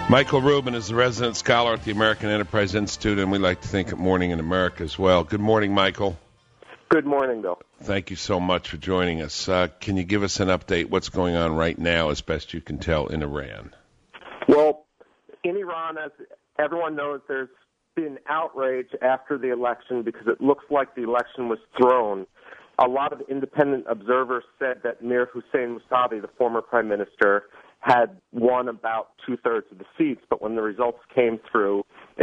Michael Rubin is the resident scholar at the American Enterprise Institute, and we like to think of Morning in America as well. Good morning, Michael. Good morning, Bill. Thank you so much for joining us. Can you give us an update what's going on right now, as best you can tell, in Iran? Well, in Iran, as everyone knows, there's been outrage after the election because it looks like the election was thrown. A lot of independent observers said that Mir Hossein Mousavi, the former prime minister, had won about two-thirds of the seats, but when the results came through,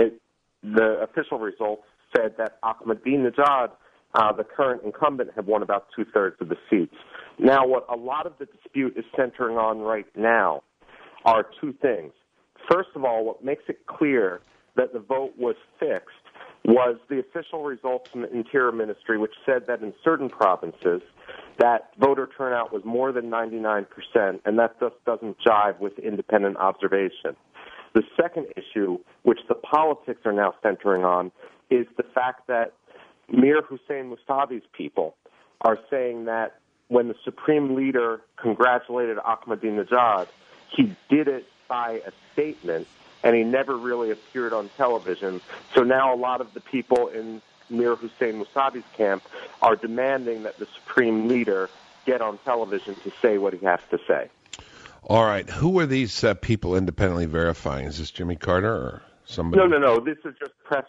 the official results said that Ahmadinejad, the current incumbent, had won about two-thirds of the seats. Now, what a lot of the dispute is centering on right now are two things. First of all, what makes it clear that the vote was fixed was the official results from the Interior Ministry, which said that in certain provinces, that voter turnout was more than 99%, and that just doesn't jive with independent observation. The second issue, which the politics are now centering on, is the fact that Mir Hossein Mousavi's people are saying that when the supreme leader congratulated Ahmadinejad, he did it by a statement, and he never really appeared on television. So now a lot of the people in Mir Hossein Mousavi's camp are demanding that the supreme leader get on television to say what he has to say. All right. Who are these people independently verifying? Is this Jimmy Carter or somebody? No. This is just press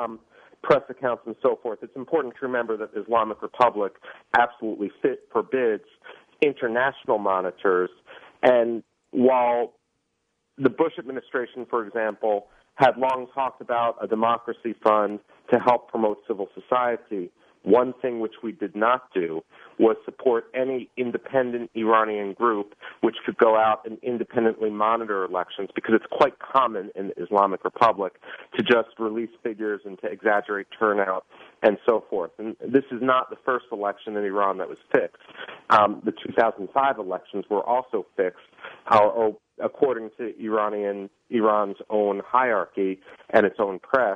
accounts and so forth. It's important to remember that the Islamic Republic absolutely forbids international monitors. And while the Bush administration, for example, had long talked about a democracy fund to help promote civil society, one thing which we did not do was support any independent Iranian group which could go out and independently monitor elections, because it's quite common in the Islamic Republic to just release figures and to exaggerate turnout and so forth. And this is not the first election in Iran that was fixed. The 2005 elections were also fixed, or according to Iran's own hierarchy and its own press.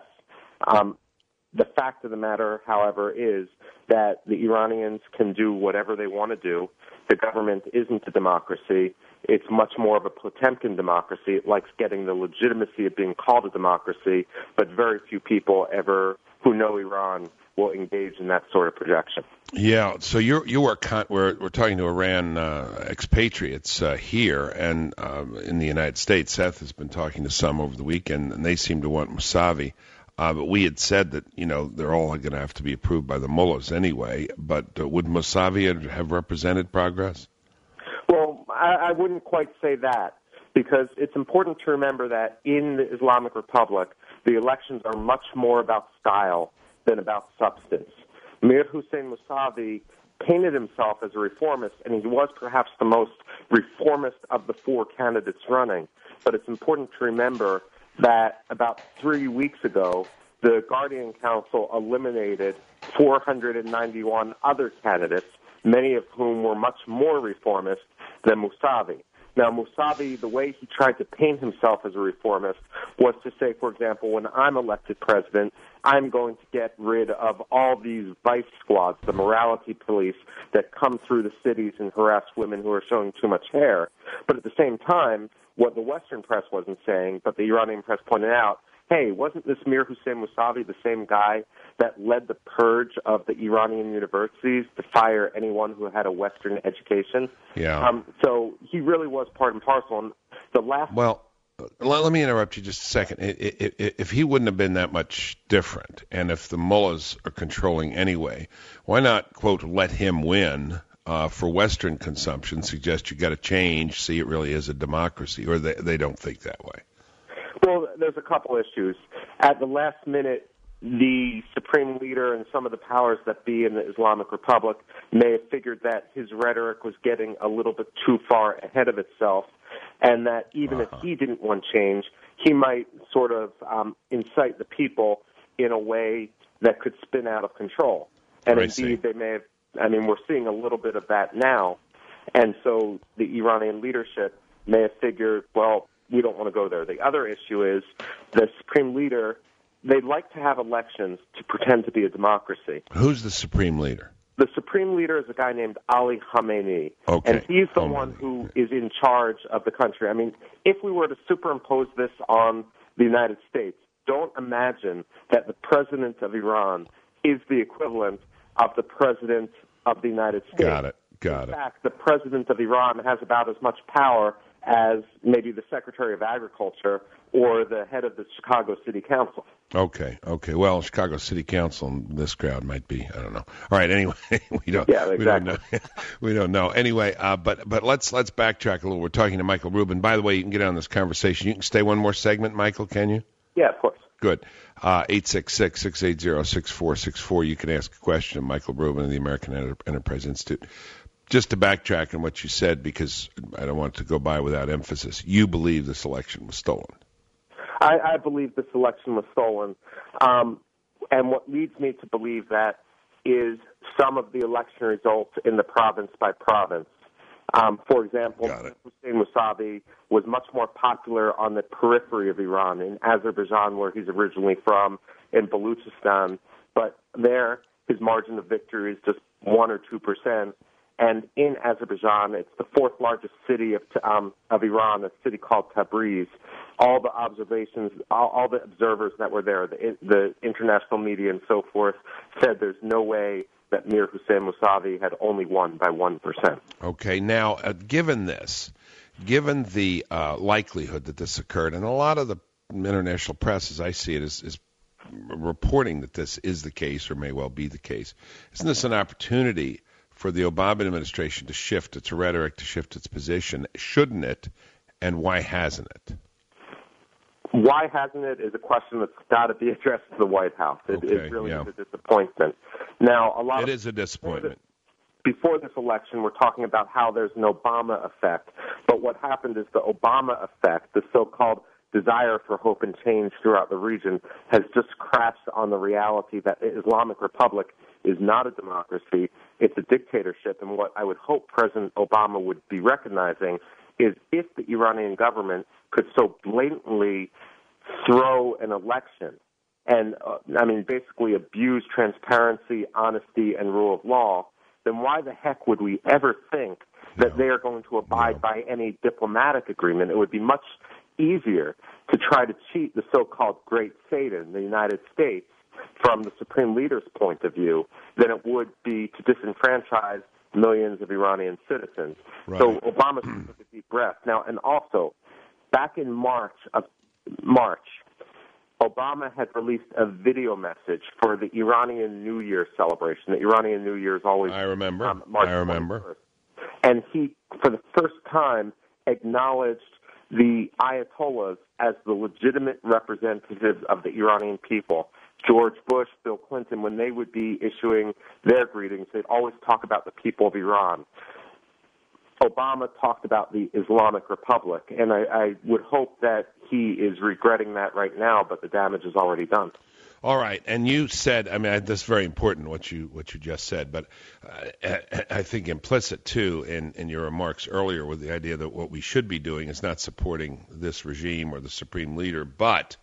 The fact of the matter, however, is that the Iranians can do whatever they want to do. The government isn't a democracy. It's much more of a Potemkin democracy. It likes getting the legitimacy of being called a democracy, but very few people ever who know Iran will engage in that sort of projection. Yeah, so we're talking to Iran expatriates here and in the United States. Seth has been talking to some over the weekend, and they seem to want Mousavi. But we had said that, they're all going to have to be approved by the mullahs anyway. But would Mousavi have represented progress? Well, I wouldn't quite say that, because it's important to remember that in the Islamic Republic, the elections are much more about style than about substance. Mir Hossein Mousavi painted himself as a reformist, and he was perhaps the most reformist of the four candidates running. But it's important to remember that about 3 weeks ago, the Guardian Council eliminated 491 other candidates, many of whom were much more reformist than Mousavi. Now, Mousavi, the way he tried to paint himself as a reformist was to say, for example, when I'm elected president, I'm going to get rid of all these vice squads, the morality police that come through the cities and harass women who are showing too much hair. But at the same time, what the Western press wasn't saying, but the Iranian press pointed out, hey, wasn't this Mir Hossein Mousavi the same guy that led the purge of the Iranian universities to fire anyone who had a Western education? Yeah. So he really was part and parcel. And the last. Well, let me interrupt you just a second. If he wouldn't have been that much different, and if the mullahs are controlling anyway, why not, quote, let him win? For Western consumption, suggest you got to change, see it really is a democracy, or they don't think that way? Well, there's a couple issues. At the last minute, the supreme leader and some of the powers that be in the Islamic Republic may have figured that his rhetoric was getting a little bit too far ahead of itself, and that even if he didn't want change, he might sort of incite the people in a way that could spin out of control. And indeed, they may have. We're seeing a little bit of that now. And so the Iranian leadership may have figured, well, we don't want to go there. The other issue is the supreme leader, they'd like to have elections to pretend to be a democracy. Who's the supreme leader? The supreme leader is a guy named Ali Khamenei, Okay. and he's the one who is in charge of the country. I mean, if we were to superimpose this on the United States, don't imagine that the president of Iran is the equivalent of the president of the United States. Got it. In fact, the president of Iran has about as much power as maybe the Secretary of Agriculture or the head of the Chicago City Council. Okay. Well, Chicago City Council in this crowd might be, I don't know. All right. Anyway, we don't know. We don't know. Anyway, but let's backtrack a little. We're talking to Michael Rubin. By the way, you can get on this conversation. You can stay one more segment, Michael. Can you? Yeah, of course. Good. 866-680-6464. You can ask a question of Michael Rubin of the American Enterprise Institute. Just to backtrack on what you said, because I don't want it to go by without emphasis, you believe this election was stolen. I believe this election was stolen. And what leads me to believe that is some of the election results in the province by province. For example, Hussein Mousavi was much more popular on the periphery of Iran, in Azerbaijan, where he's originally from, in Baluchistan. But there, his margin of victory is just 1 or 2%. And in Azerbaijan, it's the fourth largest city of Iran, a city called Tabriz. All the observations, all the observers that were there, the international media and so forth, said there's no way that Mir Hussein Mousavi had only won by 1%. Okay, now, given the likelihood that this occurred, and a lot of the international press, as I see it, is reporting that this is the case or may well be the case, isn't this an opportunity for the Obama administration to shift its rhetoric, to shift its position? Shouldn't it, and why hasn't it? Why hasn't it is a question that's got to be addressed to the White House. It really is a disappointment. Now, it is a disappointment. Before this election, we're talking about how there's an Obama effect. But what happened is the Obama effect, the so-called desire for hope and change throughout the region, has just crashed on the reality that the Islamic Republic is not a democracy. It's a dictatorship. And what I would hope President Obama would be recognizing is if the Iranian government could so blatantly throw an election and, basically abuse transparency, honesty, and rule of law, then why the heck would we ever think that they are going to abide by any diplomatic agreement? It would be much easier to try to cheat the so-called Great Satan, the United States, from the Supreme Leader's point of view, than it would be to disenfranchise millions of Iranian citizens. Right. So Obama took a deep breath. Now, and also, back in March, Obama had released a video message for the Iranian New Year celebration. The Iranian New Year is always March 21st. And he, for the first time, acknowledged the Ayatollahs as the legitimate representatives of the Iranian people. George Bush, Bill Clinton, when they would be issuing their greetings, they'd always talk about the people of Iran. Obama talked about the Islamic Republic, and I would hope that he is regretting that right now, but the damage is already done. All right, and you said, that's very important what you just said, but I think implicit too in your remarks earlier with the idea that what we should be doing is not supporting this regime or the supreme leader, but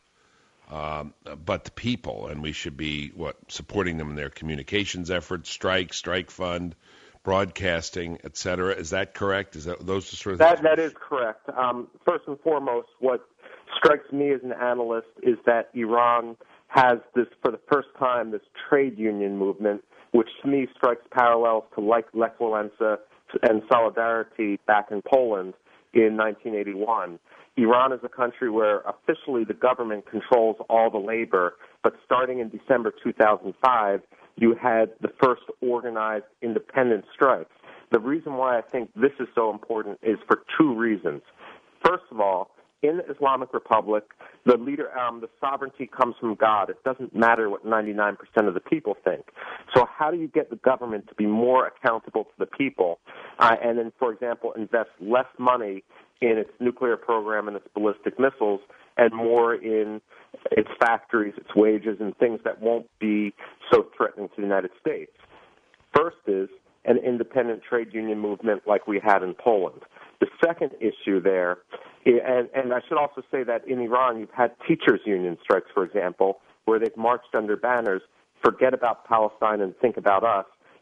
the people, and we should be supporting them in their communications efforts, strike fund, broadcasting, et cetera. Is that correct? Is that those sort of things? That is correct. First and foremost, what strikes me as an analyst is that Iran has this, for the first time, this trade union movement, which to me strikes parallels to Lech Walesa and Solidarity back in Poland in 1981. Iran is a country where officially the government controls all the labor, but starting in December 2005, you had the first organized independent strikes. The reason why I think this is so important is for two reasons. First of all, in the Islamic Republic, the sovereignty comes from God. It doesn't matter what 99% of the people think. So how do you get the government to be more accountable to the people and then, for example, invest less money in its nuclear program and its ballistic missiles and more in its factories, its wages, and things that won't be so threatening to the United States? First is an independent trade union movement like we had in Poland. The second issue there, and I should also say that in Iran you've had teachers' union strikes, for example, where they've marched under banners, forget about Palestine and think about us.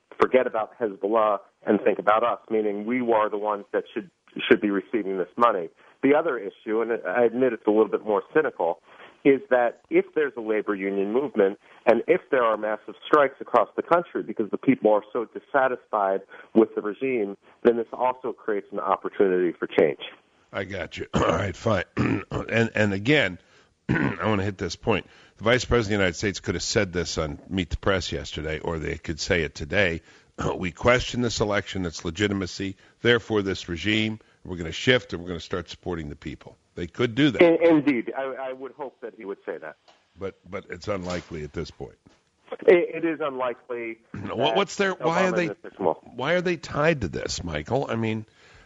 forget about Hezbollah and think about us, meaning we are the ones that should be receiving this money. The other issue, and I admit it's a little bit more cynical, is that if there's a labor union movement and if there are massive strikes across the country because the people are so dissatisfied with the regime, then this also creates an opportunity for change. I got you. All right, fine. And again, I want to hit this point. The Vice President of the United States could have said this on Meet the Press yesterday, or they could say it today. We question this election, its legitimacy, therefore this regime. We're going to shift and we're going to start supporting the people. They could do that. Indeed. I would hope that he would say that. But it's unlikely at this point. It is unlikely. What's their? Why are they tied to this, Michael? I mean,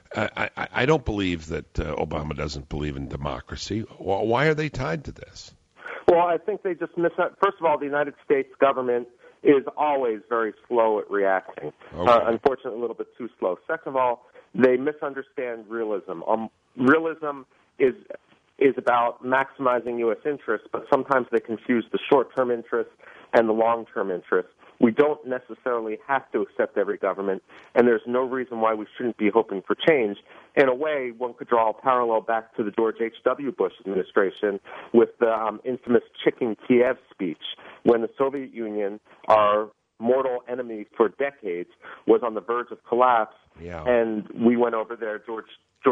I don't believe that Obama doesn't believe in democracy. Why are they tied to this? Well, I think they just First of all, the United States government is always very slow at reacting. Okay. Unfortunately, a little bit too slow. Second of all, they misunderstand realism. Realism is about maximizing U.S. interests, but sometimes they confuse the short-term interests and the long-term interests. We don't necessarily have to accept every government, and there's no reason why we shouldn't be hoping for change. In a way, one could draw a parallel back to the George H.W. Bush administration with the infamous Chicken Kiev speech, when the Soviet Union, our mortal enemy for decades, was on the verge of collapse, and we went over there, George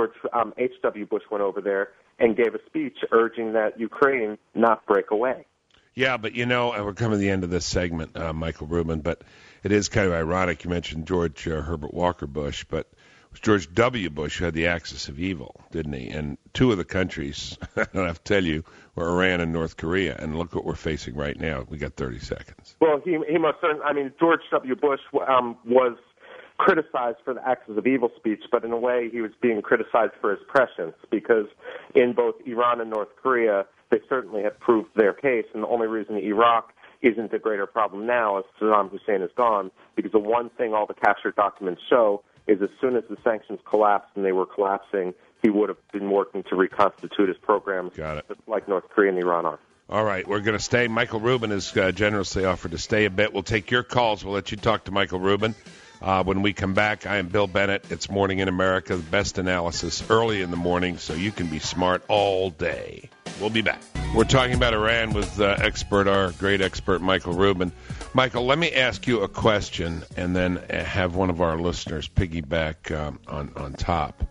H.W. Bush went over there and gave a speech urging that Ukraine not break away. Yeah, but we're coming to the end of this segment, Michael Rubin, but it is kind of ironic. You mentioned George Herbert Walker Bush, but it was George W. Bush who had the axis of evil, didn't he? And two of the countries, I don't have to tell you, were Iran and North Korea, and look what we're facing right now. We got 30 seconds. Well, he must certainly, George W. Bush was criticized for the axis of evil speech, but in a way he was being criticized for his prescience, because in both Iran and North Korea, they certainly have proved their case, and the only reason Iraq isn't a greater problem now is Saddam Hussein is gone, because the one thing all the captured documents show is as soon as the sanctions collapsed, and they were collapsing, he would have been working to reconstitute his programs, just like North Korea and Iran are. All right, we're going to stay. Michael Rubin has generously offered to stay a bit. We'll take your calls. We'll let you talk to Michael Rubin. When we come back, I am Bill Bennett. It's Morning in America, the best analysis early in the morning so you can be smart all day. We'll be back. We're talking about Iran with our great expert, Michael Rubin. Michael, let me ask you a question and then have one of our listeners piggyback on top.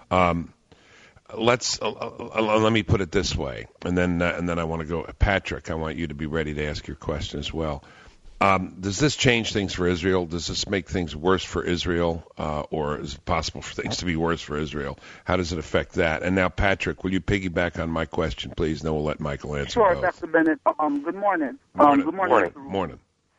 Let me put it this way, and then I want to go. Patrick, I want you to be ready to ask your question as well. Does this change things for Israel? Does this make things worse for Israel, or is it possible for things to be worse for Israel? How does it affect that? And now, Patrick, will you piggyback on my question, please? And then we'll let Michael answer. Sure, both. Dr. Bennett. Good morning. Good morning.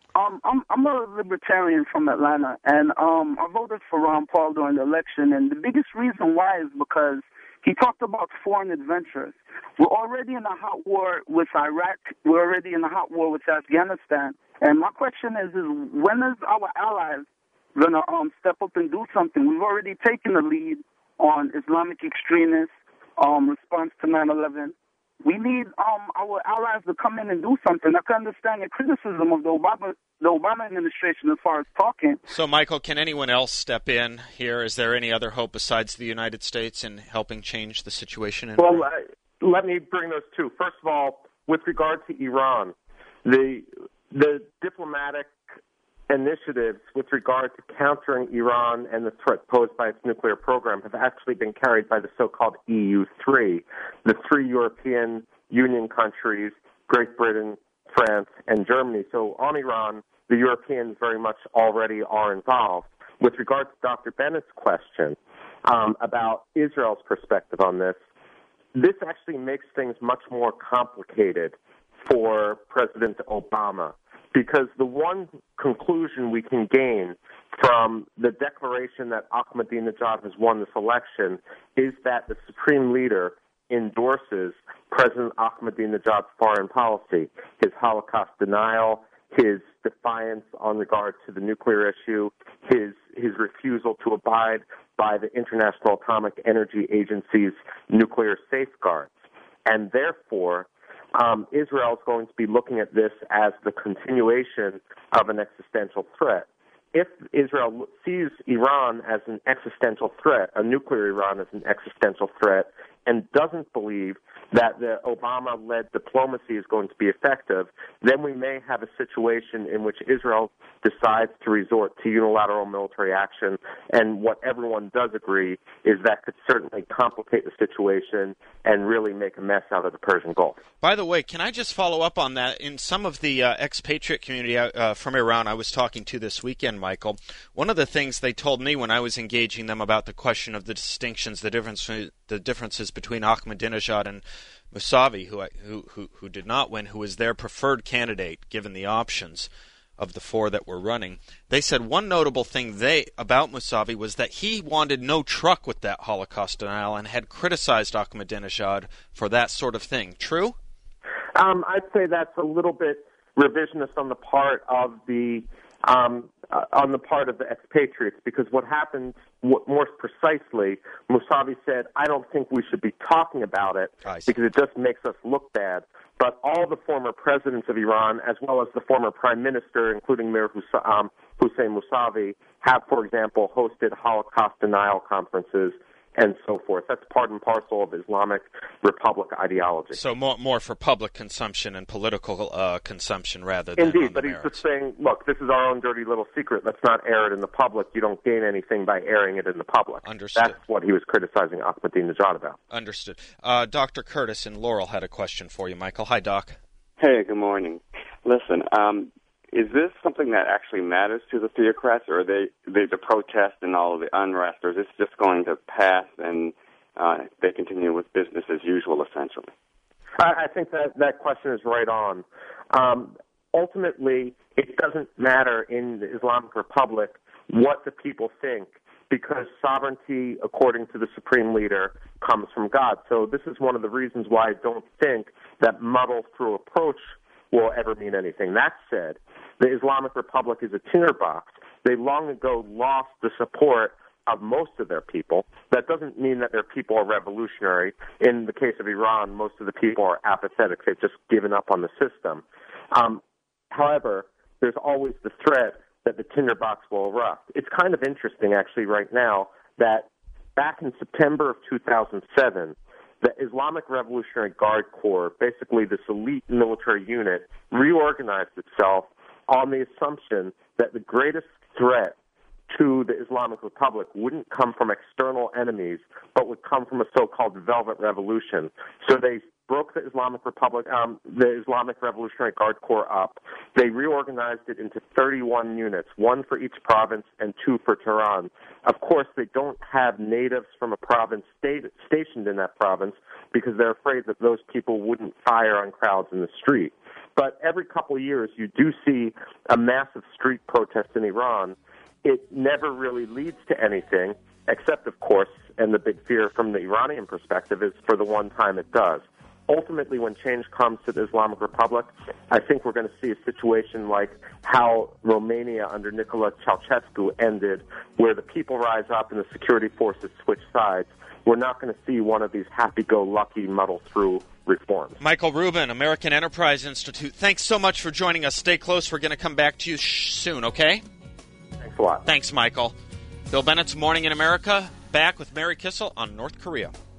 I'm a libertarian from Atlanta, and I voted for Ron Paul during the election, and the biggest reason why is because he talked about foreign adventures. We're already in a hot war with Iraq. We're already in a hot war with Afghanistan. And my question is when is our allies going to step up and do something? We've already taken the lead on Islamic extremists, response to 9/11. We need our allies to come in and do something. I can understand your criticism of the Obama administration as far as talking. So, Michael, can anyone else step in here? Is there any other hope besides the United States in helping change the situation in Iran? Let me bring those two. First of all, with regard to Iran, the diplomatic initiatives with regard to countering Iran and the threat posed by its nuclear program have actually been carried by the so-called EU3, the three European Union countries, Great Britain, France, and Germany. So on Iran, the Europeans very much already are involved. With regard to Dr. Bennett's question about Israel's perspective on this actually makes things much more complicated for President Obama, because the one conclusion we can gain from the declaration that Ahmadinejad has won this election is that the supreme leader endorses President Ahmadinejad's foreign policy, his Holocaust denial, his defiance on regard to the nuclear issue, his refusal to abide by the International Atomic Energy Agency's nuclear safeguards. And therefore, Israel is going to be looking at this as the continuation of an existential threat. if Israel sees Iran as an existential threat, a nuclear Iran as an existential threat, and doesn't believe that the Obama-led diplomacy is going to be effective, then we may have a situation in which Israel decides to resort to unilateral military action. And what everyone does agree is that could certainly complicate the situation and really make a mess out of the Persian Gulf. By the way, can I just follow up on that? In some of the expatriate community from Iran I was talking to this weekend, Michael, one of the things they told me when I was engaging them about the question of the distinctions, the differences between Ahmadinejad and Mousavi, who did not win, who was their preferred candidate given the options of the four that were running. They said one notable thing about Mousavi was that he wanted no truck with that Holocaust denial and had criticized Ahmadinejad for that sort of thing. True? I'd say that's a little bit revisionist on the part of the expatriates, because what happened, more precisely, Mousavi said, I don't think we should be talking about it because it just makes us look bad. But all the former presidents of Iran, as well as the former prime minister, including Mir Hussein Mousavi, have, for example, hosted Holocaust denial conferences and so forth. That's part and parcel of Islamic Republic ideology. So more for public consumption and political consumption rather than Indeed, on the but he's merits. just saying, look, this is our own dirty little secret. Let's not air it in the public. You don't gain anything by airing it in the public. Understood. That's what he was criticizing Ahmadinejad about. Understood. Dr. Curtis in Laurel had a question for you, Michael. Hi, Doc. Hey, good morning. Listen, is this something that actually matters to the theocrats, or the protest and all of the unrest, or is this just going to pass and they continue with business as usual, essentially? I think that question is right on. Ultimately, it doesn't matter in the Islamic Republic what the people think, because sovereignty, according to the supreme leader, comes from God. So this is one of the reasons why I don't think that muddle-through approach will ever mean anything. That said, the Islamic Republic is a tinderbox. They long ago lost the support of most of their people. That doesn't mean that their people are revolutionary. In the case of Iran, most of the people are apathetic. They've just given up on the system. However, there's always the threat that the tinderbox will erupt. It's kind of interesting, actually, right now, that back in September of 2007, the Islamic Revolutionary Guard Corps, basically this elite military unit, reorganized itself on the assumption that the greatest threat to the Islamic Republic wouldn't come from external enemies, but would come from a so-called Velvet Revolution. So they broke the Islamic Republic, the Islamic Revolutionary Guard Corps up. They reorganized it into 31 units, one for each province and 2 for Tehran. Of course, they don't have natives from a province stationed in that province because they're afraid that those people wouldn't fire on crowds in the street. But every couple of years, you do see a massive street protest in Iran. It never really leads to anything, except, of course, and the big fear from the Iranian perspective is for the one time it does. Ultimately, when change comes to the Islamic Republic, I think we're going to see a situation like how Romania under Nicolae Ceausescu ended, where the people rise up and the security forces switch sides. We're not going to see one of these happy-go-lucky muddle-through reforms. Michael Rubin, American Enterprise Institute, thanks so much for joining us. Stay close. We're going to come back to you soon, okay? Thanks a lot. Thanks, Michael. Bill Bennett's Morning in America, back with Mary Kissel on North Korea.